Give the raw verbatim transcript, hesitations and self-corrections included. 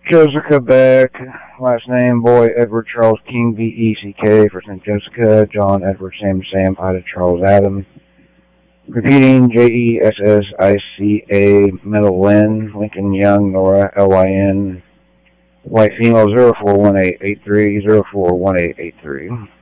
Jessica Beck, last name Boy Edward Charles King, V E C K, first name Jessica, John Edward Sam Sam, Ida Charles Adam. Repeating, J E S S I C A, Metal Lynn, Lincoln Young, Nora, L Y N, white female zero four one eight eight three, zero four one eight eight three.